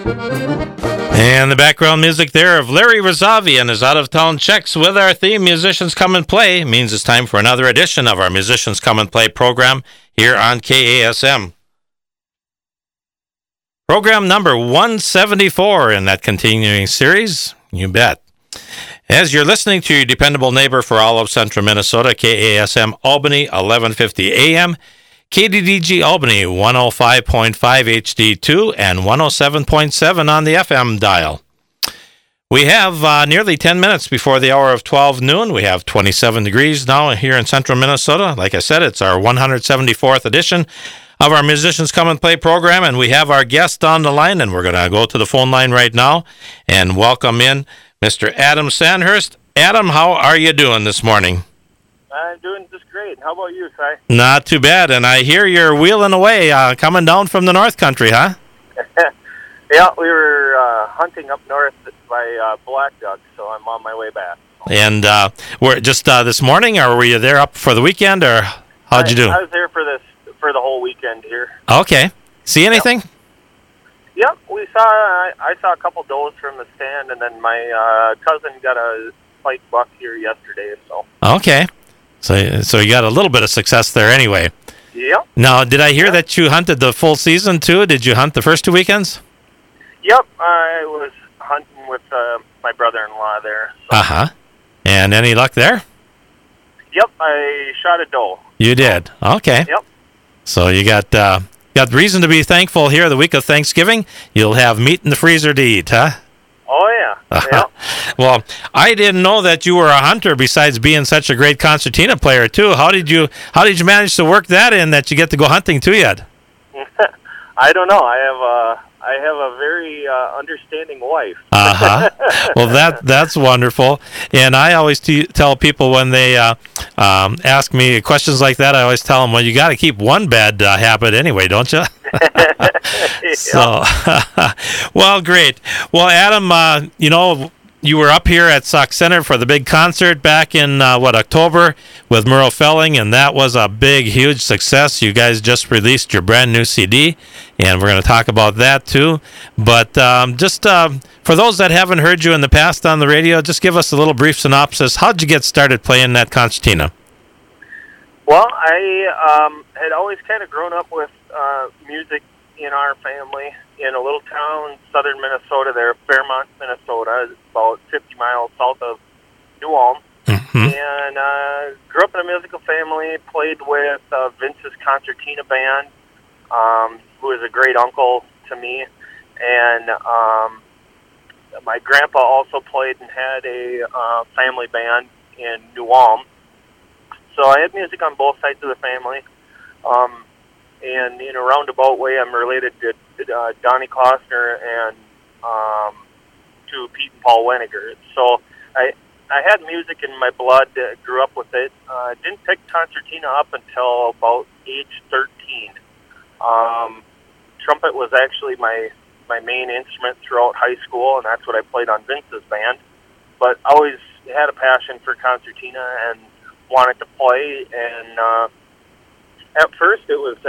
And the background music there of Larry Razavi and his out-of-town checks with our theme, Musicians Come and Play, means it's time for another edition of our Musicians Come and Play program here on KASM. Program number 174 in that continuing series, you bet. As you're listening to your dependable neighbor for all of central Minnesota, KASM Albany, 1150 AM, KDDG Albany, 105.5 HD2 and 107.7 on the FM dial. We have nearly 10 minutes before the hour of 12 noon. We have 27 degrees now here in central Minnesota. Like I said, it's our 174th edition of our Musicians Come and Play program, and we have our guest on the line, and we're going to go to the phone line right now and welcome in Mr. Adam Sandhurst. Adam, how are you doing this morning? I'm doing just great. How about you, Cy? Not too bad, and I hear you're wheeling away, coming down from the North Country, huh? Yeah, we were hunting up north by black duck, so I'm on my way back. And we're just this morning, or were you there up for the weekend, or how'd you do? I was there for the whole weekend here. Okay. See anything? Yep, I saw a couple does from the stand, and then my cousin got a spike buck here yesterday. So. Okay. So you got a little bit of success there anyway. Yep. Now, did I hear that you hunted the full season too? Did you hunt the first 2 weekends? Yep, I was hunting with my brother-in-law there. So. Uh-huh. And any luck there? Yep, I shot a doe. You did? Okay. Yep. So you got reason to be thankful here the week of Thanksgiving. You'll have meat in the freezer to eat, huh? Oh, yeah. Yep. Well, I didn't know that you were a hunter besides being such a great concertina player, too. How did you manage to work that in that you get to go hunting, too, yet? I don't know. I have a very understanding wife. Uh-huh. Well, that's wonderful. And I always tell people when they ask me questions like that, I always tell them, well, you got to keep one bad habit anyway, don't you? So, well, great. Well, Adam, you were up here at Sauk Center for the big concert back in, October with Merle Felling, and that was a big, huge success. You guys just released your brand new CD, and we're going to talk about that too. But just for those that haven't heard you in the past on the radio, just give us a little brief synopsis. How'd you get started playing that concertina? Well, I had always kind of grown up with music in our family in a little town, southern Minnesota there, Fairmont, Minnesota. It's about 50 miles south of New Ulm. Mm-hmm. And grew up in a musical family, played with Vince's Concertina Band, who was a great uncle to me. And my grandpa also played and had a family band in New Ulm. So I had music on both sides of the family. And in a roundabout way, I'm related to Donnie Klossner and to Pete and Paul Weniger. So I had music in my blood, grew up with it. Didn't pick concertina up until about age 13. Trumpet was actually my main instrument throughout high school, and that's what I played on Vince's band. But I always had a passion for concertina and wanted to play, and at first it was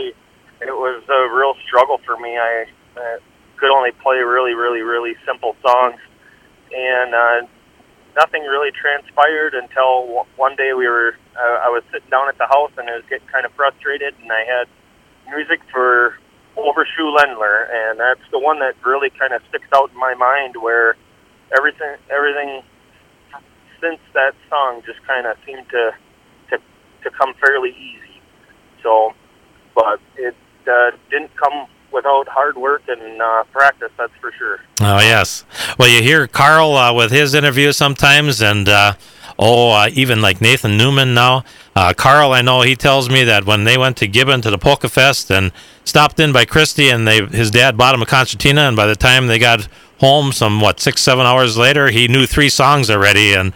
a real struggle for me. I could only play really, really, really simple songs, and nothing really transpired until one day I was sitting down at the house, and I was getting kind of frustrated, and I had music for Overshoe Lendler, and that's the one that really kind of sticks out in my mind, where everything since that song just kind of seemed to come fairly easy. So, but it didn't come without hard work and practice, that's for sure. Oh, yes. Well, you hear Carl with his interviews sometimes, and even like Nathan Newman now. Carl, I know he tells me that when they went to Gibbon to the Polka Fest and stopped in by Christie, and his dad bought him a concertina, and by the time they got home 6-7 hours later, he knew 3 songs already. And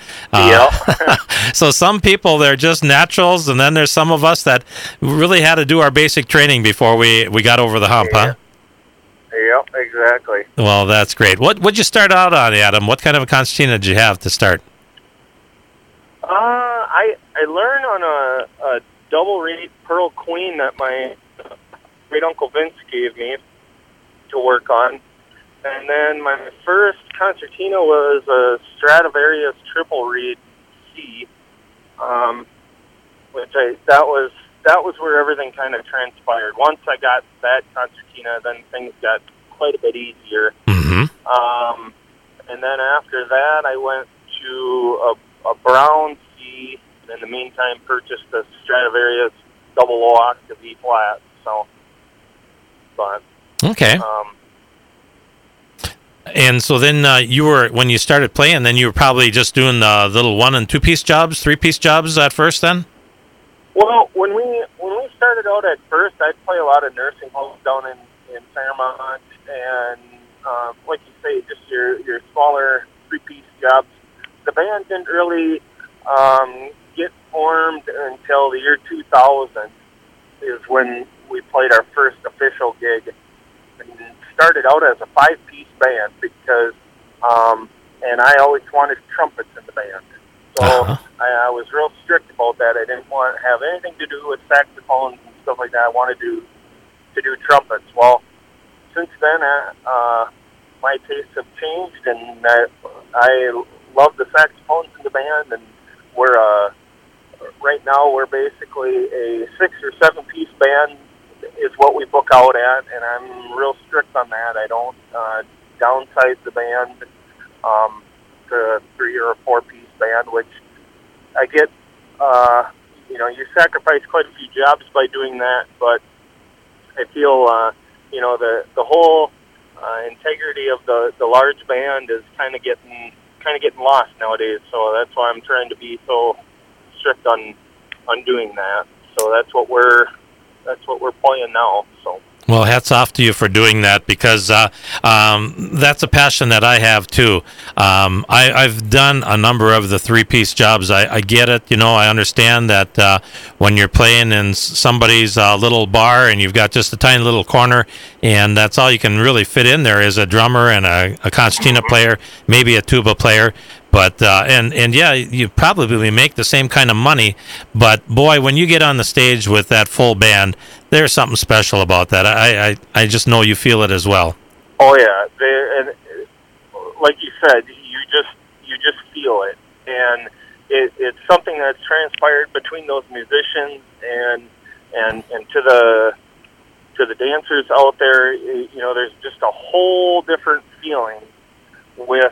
so some people, they're just naturals, and then there's some of us that really had to do our basic training before we got over the hump, huh? Yep, exactly. Well, that's great. What'd you start out on, Adam? What kind of a concertina did you have to start? I learned on a double reed Pearl Queen that my great uncle Vince gave me to work on, And then my first concertina was a Stradivarius triple reed C, that was where everything kind of transpired. Once I got that concertina, then things got quite a bit easier. Mm-hmm. And then after that, I went to a Brown C, and in the meantime purchased a Stradivarius double O octave E flat. So, but okay. And so then when you started playing, then you were probably just doing little 1- and 2-piece jobs, 3-piece jobs at first then? Well, when we started out at first, I'd play a lot of nursing homes down in Fairmont, and like you say, just your smaller 3-piece jobs. The band didn't really get formed until the year 2000 is when we played our first official gig. And started out as a 5-piece band because, and I always wanted trumpets in the band. So I was real strict about that. I didn't want to have anything to do with saxophones and stuff like that. I wanted to do trumpets. Well, since then, my tastes have changed, and I love the saxophones in the band. And right now we're basically a 6- or 7-piece band is what we book out at, and I'm real strict on that. I don't downsize the band to a 3- or 4-piece band, which I get. You sacrifice quite a few jobs by doing that, but I feel the whole integrity of the large band is kind of getting lost nowadays. So that's why I'm trying to be so strict on doing that. So that's what we're playing now. So. Well, hats off to you for doing that, because that's a passion that I have too. I've done a number of the 3-piece jobs. I get it. I understand that when you're playing in somebody's little bar and you've got just a tiny little corner and that's all you can really fit in there is a drummer and a concertina player, maybe a tuba player. But and yeah, you probably make the same kind of money, but boy, when you get on the stage with that full band, there's something special about that. I just know you feel it as well. Oh yeah, and like you said, you just feel it, and it's something that's transpired between those musicians and to the dancers out there. There's just a whole different feeling with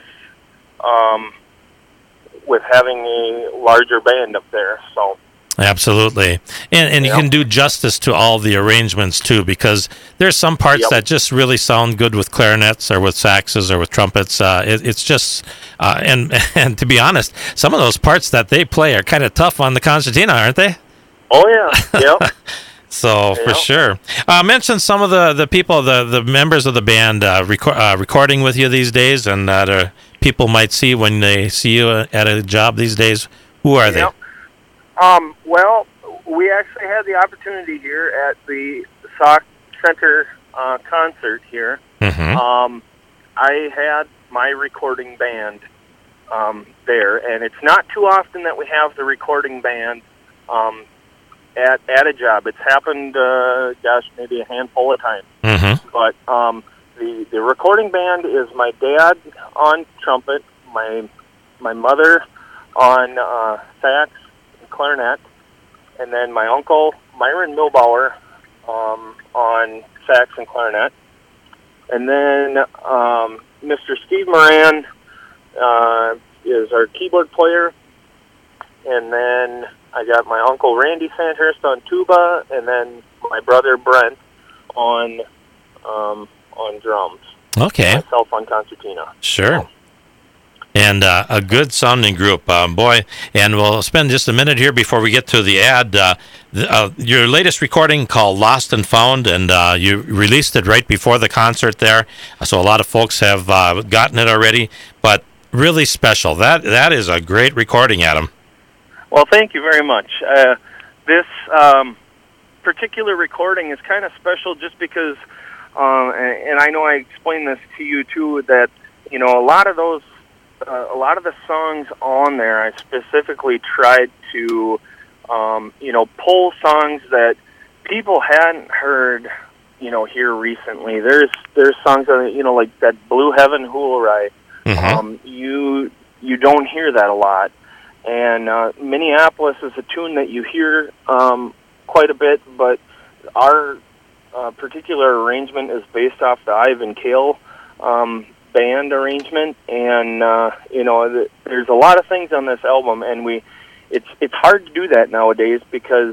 having a larger band up there. So absolutely, and you can do justice to all the arrangements too, because there's some parts that just really sound good with clarinets or with saxes or with trumpets. It's just and to be honest, some of those parts that they play are kind of tough on the concertina, aren't they? Oh yeah, yep. So for sure. Mention some of the people, the members of the band recording with you these days, and that people might see when they see you at a job these days. Who are they? Well, we actually had the opportunity here at the Sauk Center concert here. Mm-hmm. I had my recording band there, and it's not too often that we have the recording band at a job. It's happened, maybe a handful of times. Mm-hmm. But the recording band is my dad on trumpet, my mother on sax and clarinet, and then my uncle Myron Milbauer on sax and clarinet, and then Mr. Steve Moran is our keyboard player, and then I got my uncle Randy Sandhurst on tuba, and then my brother Brent on drums. Okay. Myself on concertina. Sure. And a good sounding group, boy. And we'll spend just a minute here before we get to the ad. Your latest recording called Lost and Found, and you released it right before the concert there. So a lot of folks have gotten it already, but really special. That is a great recording, Adam. Well, thank you very much. This particular recording is kind of special just because, and I know I explained this to you too, that a lot of the songs on there, I specifically tried to, pull songs that people hadn't heard here recently. There's songs on like that Blue Heaven Hoolerai. You don't hear that a lot, and Minneapolis is a tune that you hear quite a bit, but our particular arrangement is based off the Ivan Kale band arrangement, and there's a lot of things on this album, and it's hard to do that nowadays because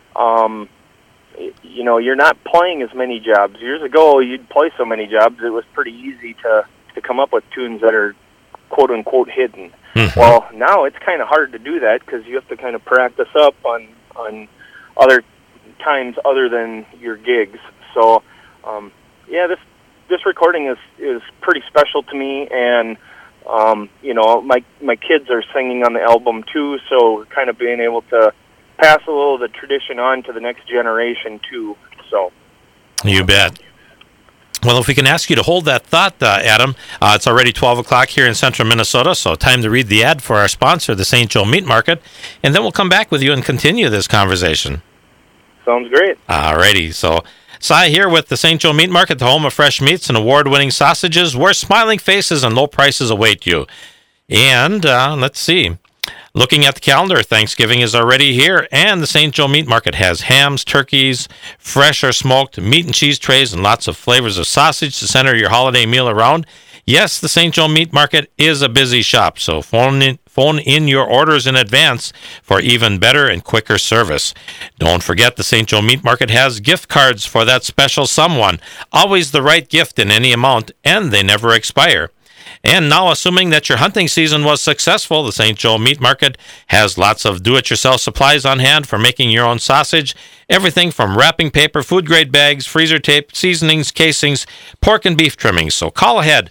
you're not playing as many jobs. Years ago, you'd play so many jobs, it was pretty easy to come up with tunes that are quote unquote hidden. Well, now it's kind of hard to do that because you have to kind of practice up on other times other than your gigs. So this recording is pretty special to me, and my kids are singing on the album too, so kind of being able to pass a little of the tradition on to the next generation too. So you bet. Well, if we can ask you to hold that thought, Adam, it's already 12 o'clock here in central Minnesota, so time to read the ad for our sponsor, the St. Joe Meat Market, and then we'll come back with you and continue this conversation. Sounds great. All righty. So, Cy here with the St. Joe Meat Market, the home of fresh meats and award-winning sausages, where smiling faces and low prices await you. And let's see. Looking at the calendar, Thanksgiving is already here, and the St. Joe Meat Market has hams, turkeys, fresh or smoked, meat and cheese trays, and lots of flavors of sausage to center your holiday meal around. Yes, the St. Joe Meat Market is a busy shop, so phone in your orders in advance for even better and quicker service. Don't forget the St. Joe Meat Market has gift cards for that special someone. Always the right gift in any amount, and they never expire. And now, assuming that your hunting season was successful, the St. Joe Meat Market has lots of do-it-yourself supplies on hand for making your own sausage. Everything from wrapping paper, food-grade bags, freezer tape, seasonings, casings, pork and beef trimmings. So call ahead,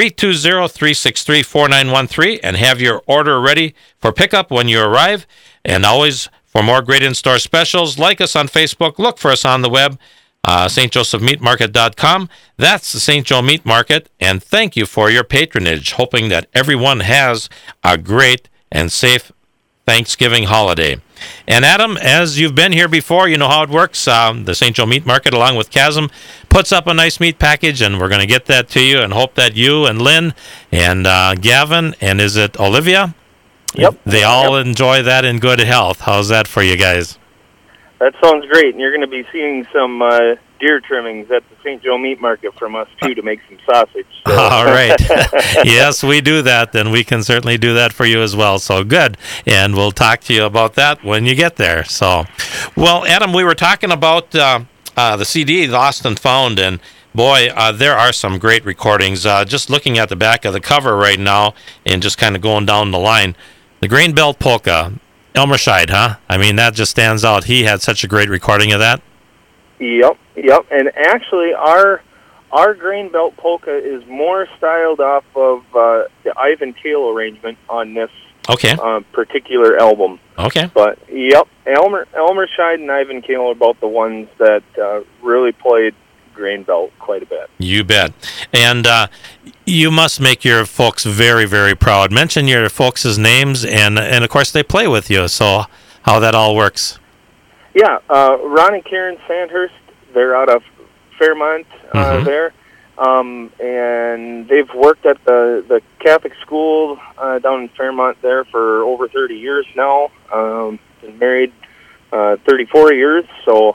320-363-4913, and have your order ready for pickup when you arrive. And always, for more great in-store specials, like us on Facebook, look for us on the web, stjosephmeatmarket.com. That's the St. Joe Meat Market, and thank you for your patronage, hoping that everyone has a great and safe Thanksgiving holiday. And Adam, as you've been here before, you know how it works. The St. Joe Meat Market, along with Chasm, puts up a nice meat package, and we're going to get that to you and hope that you and Lynn and Gavin, and is it Olivia? Yep. They all enjoy that in good health. How's that for you guys? That sounds great, and you're going to be seeing some deer trimmings at the St. Joe Meat Market from us, too, to make some sausage. So. All right. Yes, we do that, and we can certainly do that for you as well. So good, and we'll talk to you about that when you get there. So, well, Adam, we were talking about the CD, Lost and Found, and boy, there are some great recordings. Just looking at the back of the cover right now and just kind of going down the line, the Grain Belt Polka, Elmer Scheid, huh? I mean, that just stands out. He had such a great recording of that. Yep. And actually, our Grain Belt Polka is more styled off of the Ivan Kale arrangement on this particular album. Okay. But, yep, Elmer Scheid and Ivan Kale are both the ones that really played Grain Belt quite a bit. You bet. And you must make your folks very, very proud. Mention your folks' names, and of course they play with you, so how that all works. Yeah, Ron and Karen Sandhurst, they're out of Fairmont there, and they've worked at the Catholic school down in Fairmont there for over 30 years now. Been married 34 years, so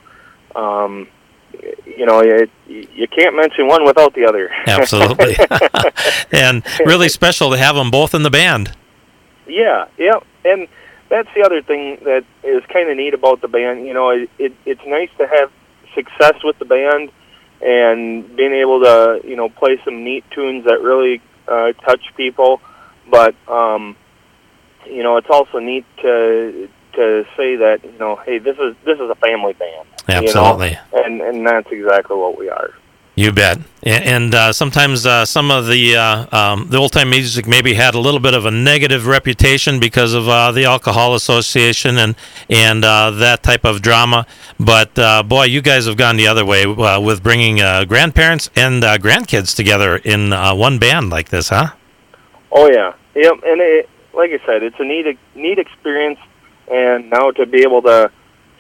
you can't mention one without the other. Absolutely. And really special to have them both in the band. Yeah, and that's the other thing that is kind of neat about the band. It's nice to have success with the band and being able to, play some neat tunes that really touch people. But, it's also neat to say that, hey, this is a family band. Absolutely. And that's exactly what we are. You bet. And sometimes some of the old-time music maybe had a little bit of a negative reputation because of the Alcohol Association and that type of drama. But, boy, you guys have gone the other way with bringing grandparents and grandkids together in one band like this, huh? Oh, yeah. Yep. And like I said, it's a neat experience. And now to be able to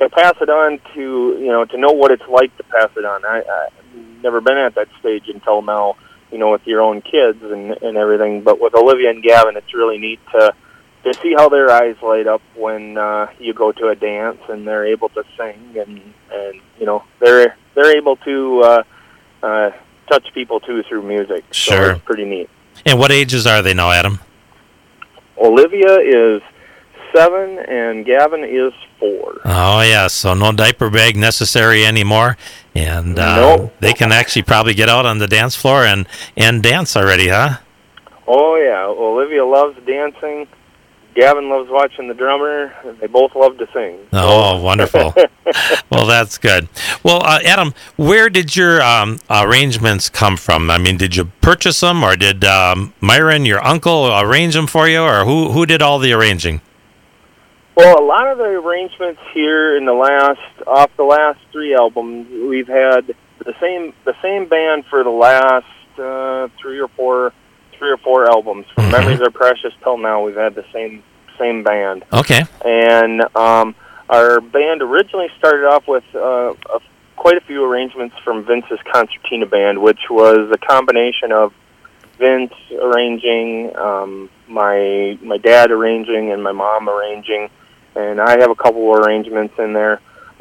to pass it on to know what it's like to pass it on. I've never been at that stage until now, with your own kids and everything. But with Olivia and Gavin, it's really neat to see how their eyes light up when you go to a dance and they're able to sing and they're able to touch people too through music. Sure. So it's pretty neat. And what ages are they now, Adam? Olivia is 7 and Gavin is 4. Oh, yeah, so no diaper bag necessary anymore. And Nope. They can actually probably get out on the dance floor and dance already, huh? Oh, yeah. Olivia loves dancing. Gavin loves watching the drummer. They both love to sing. Oh, wonderful. Well, that's good. Well, Adam, where did your arrangements come from? I mean, did you purchase them, or did Myron, your uncle, arrange them for you, or who did all the arranging? Well, a lot of the arrangements here off the last 3 albums, we've had the same band for the last 3 or 4 albums. From Memories Are Precious till now, we've had the same band. Okay. And our band originally started off with quite a few arrangements from Vince's Concertina Band, which was a combination of Vince arranging, my dad arranging, and my mom arranging. And I have a couple of arrangements in there.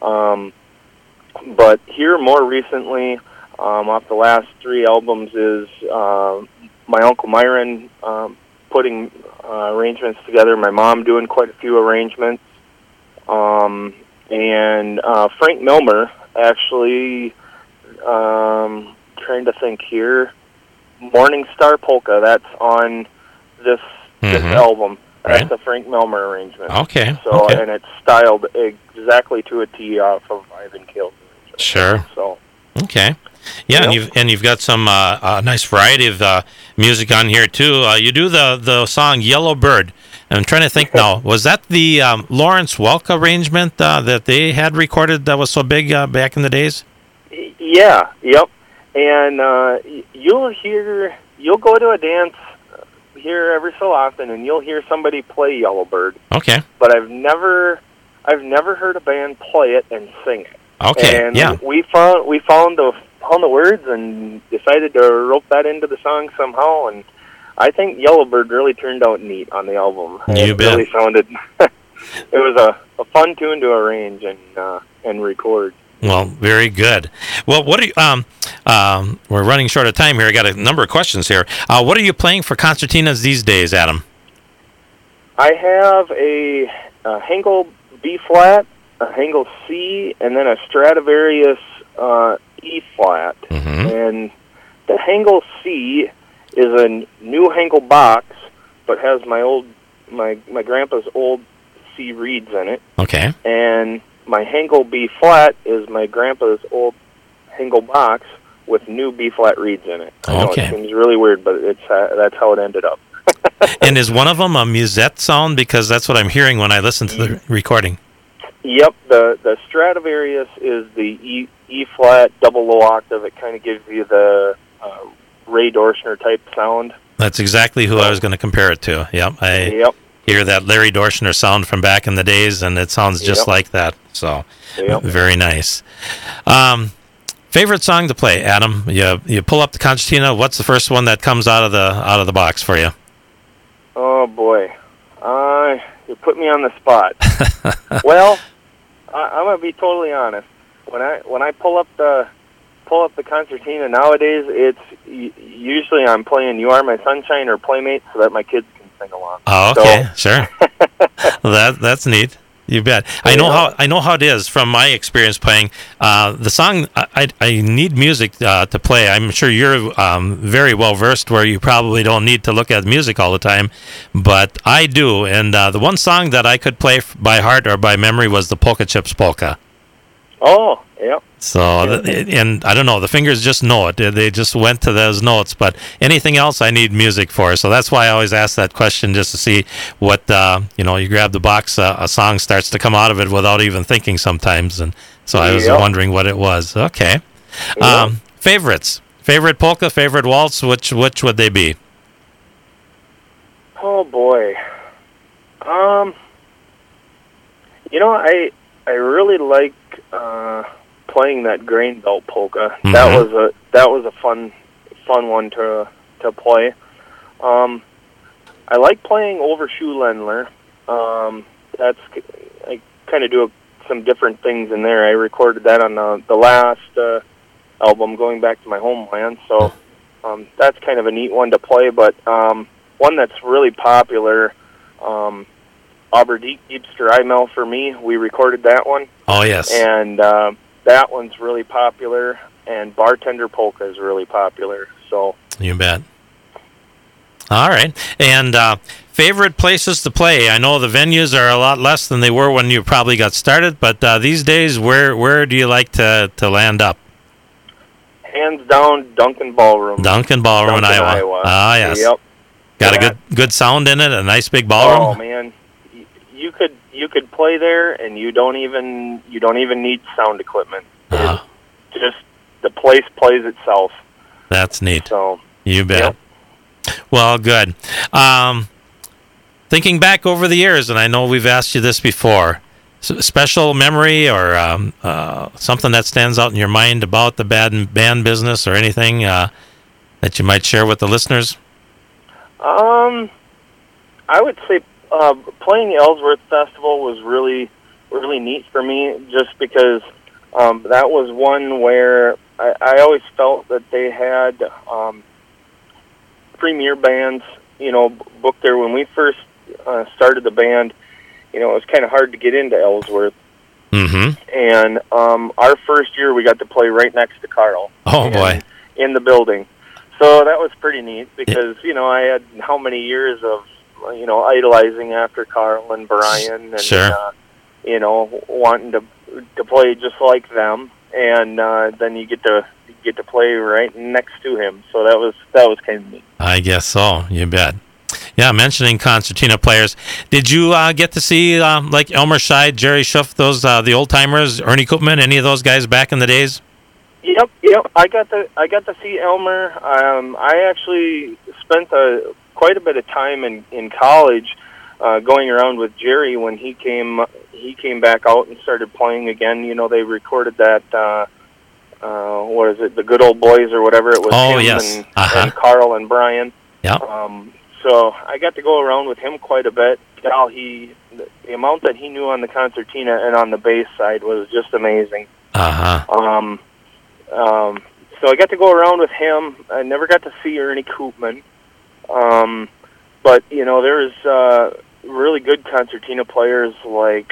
But here more recently, off the last 3 albums, is my Uncle Myron putting arrangements together, my mom doing quite a few arrangements, and Frank Milmer actually, trying to think here, Morning Star Polka, that's on this album. Right. That's a Frank Milmer arrangement. Okay. So, okay. and it's styled exactly to a T off of Ivan Kale's arrangement. Sure. So. Okay. Yeah, and you've got some nice variety of music on here too. You do the song "Yellow Bird." I'm trying to think now. Was that the Lawrence Welk arrangement that they had recorded that was so big back in the days? Yeah. Yep. And you'll go to a dance here every so often, and you'll hear somebody play "Yellow Bird." Okay. But I've never heard a band play it and sing it. Okay. And yeah. we found the words and decided to rope that into the song somehow, and I think Yellowbird really turned out neat on the album. You it bet. Really sounded it was a fun tune to arrange and record. Well, very good. Well, what are you, we're running short of time here. I got a number of questions here. What are you playing for concertinas these days, Adam? I have a Hengel B flat, a Hengel C, and then a Stradivarius E flat. And the Hengel C is a new Hengel box, but has my grandpa's old C reeds in it. Okay. And my Hengel B flat is my grandpa's old Hengel box with new B flat reeds in it. I know Okay. it seems really weird, but that's how it ended up. And is one of them a musette sound? Because that's what I'm hearing when I listen to the recording. Yep, the Stradivarius is the E flat double low octave. It kind of gives you the Ray Dorschner type sound. That's exactly who I was going to compare it to. Yep, I Yep. hear that Larry Dorschner sound from back in the days, and it sounds just like that. So, very nice. Favorite song to play, Adam? You pull up the concertina. What's the first one that comes out of the box for you? Oh boy, you put me on the spot. Well, I'm gonna be totally honest. When I pull up the concertina nowadays, it's usually I'm playing "You Are My Sunshine" or "Playmate" so that my kids can sing along. Oh, okay, sure. That's neat. You bet. I know how it is from my experience playing the song. I need music to play. I'm sure you're very well versed where you probably don't need to look at music all the time, but I do. And the one song that I could play by heart or by memory was the Polka Chips Polka. Oh, yep. So, and I don't know, the fingers just know it. They just went to those notes. But anything else, I need music for. So that's why I always ask that question, just to see what, you grab the box, a song starts to come out of it without even thinking sometimes. And so I was wondering what it was. Okay. Yep. Favorites. Favorite polka, favorite waltz, which would they be? Oh, boy. I really like playing that grain belt polka. Mm-hmm. That was a fun one to play. I like playing Overshoe Ländler. I kind of do some different things in there. I recorded that on the last album, Going Back to My Homeland. So that's kind of a neat one to play. But one that's really popular, Oberdiepster Eimel for me. We recorded that one. Oh, yes. And that one's really popular. And Bartender Polka is really popular. So you bet. All right. And favorite places to play? I know the venues are a lot less than they were when you probably got started, but these days, where do you like to land up? Hands down, Duncan Ballroom. Duncan Ballroom in Iowa. Ah, yes. Yep. Got a good sound in it. A nice big ballroom. Oh man, you could play there, and you don't even need sound equipment. Just the place plays itself. That's neat. So you bet. Yep. Well, good. Thinking back over the years, and I know we've asked you this before, special memory or something that stands out in your mind about the band business or anything that you might share with the listeners? I would say playing Ellsworth Festival was really, really neat for me, just because that was one where I always felt that they had premier bands, booked there. When we first started the band, it was kind of hard to get into Ellsworth. Mm-hmm. And our first year, we got to play right next to Carl. Oh, boy. In the building. So that was pretty neat because, I had how many years of, idolizing after Carl and Brian and, sure. Wanting to play just like them. And then you get to play right next to him. So that was kind of neat. I guess so. You bet. Yeah, mentioning concertina players, did you get to see like Elmer Scheid, Jerry Schuff, those the old timers, Ernie Koopman, any of those guys back in the days? Yep. I got to see Elmer. I actually spent quite a bit of time in college going around with Jerry when he came back out and started playing again. They recorded that. What is it? The Good Old Boys or whatever it was. Oh, him yes. and Carl and Brian. Yeah. So I got to go around with him quite a bit. The amount that he knew on the concertina and on the bass side was just amazing. Uh-huh. So I got to go around with him. I never got to see Ernie Koopman. But, there's really good concertina players like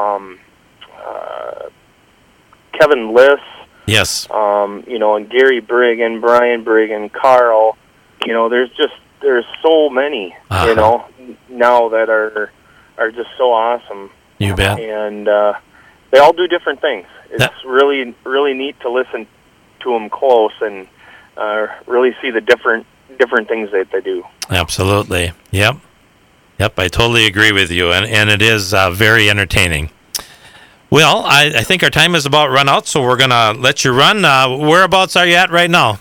Kevin Liss. Yes. And Gary Brigg and Brian Brigg and Carl. There's so many, now that are just so awesome. You bet. And they all do different things. It's really, really neat to listen to them close and really see the different things that they do. Absolutely. Yep, I totally agree with you, and it is very entertaining. Well, I think our time is about run out, so we're going to let you run. Whereabouts are you at right now?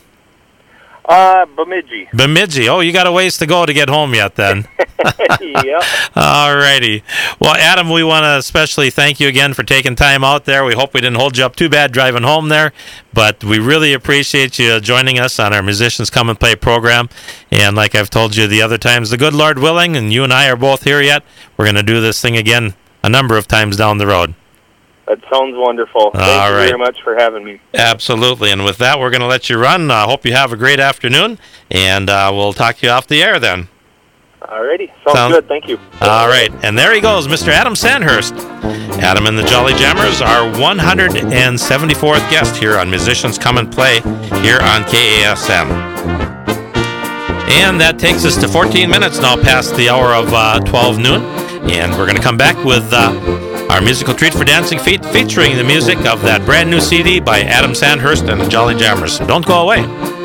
Bemidji. Oh, you got a ways to go to get home yet then. Yep. All righty. Well, Adam, we want to especially thank you again for taking time out there. We hope we didn't hold you up too bad driving home there, but we really appreciate you joining us on our Musicians Come and Play program. And like I've told you the other times, the good Lord willing, and you and I are both here yet, we're going to do this thing again a number of times down the road. That sounds wonderful. Thank you very much for having me. Absolutely. And with that, we're going to let you run. I hope you have a great afternoon, and we'll talk to you off the air then. All righty. Sounds good. Thank you. All right. And there he goes, Mr. Adam Sandhurst. Adam and the Jolly Jammers, our 174th guest here on Musicians Come and Play here on KASM. And that takes us to 14 minutes now past the hour of 12 noon. And we're going to come back with our musical treat for dancing feet, featuring the music of that brand new CD by Adam Sandhurst and the Jolly Jammers. So don't go away.